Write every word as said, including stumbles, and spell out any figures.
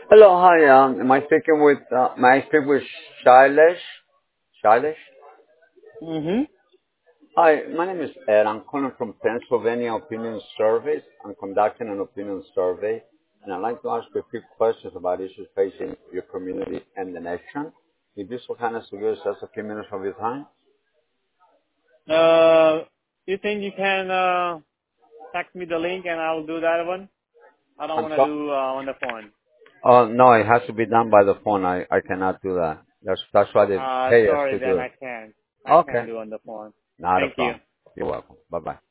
Hello, hi. Um, am I speaking with? Uh, may I speak with Shailesh? Shailesh? Mm-hmm. Hi, my name is Ed. I'm calling from Pennsylvania Opinion Surveys. I'm conducting an opinion survey, and I'd like to ask you a few questions about issues facing your community and the nation. If you so kind as to give us just a few minutes of your time. Uh, you think you can uh, text me the link and I'll do that one? I don't I'm want to sorry. do uh, on the phone. Oh no, it has to be done by the phone. I I cannot do that. That's that's why they Uh, pay us sorry, to then do I it. can't. I Okay, can't do on the phone. not a Thank you. problem. You're welcome. Bye bye.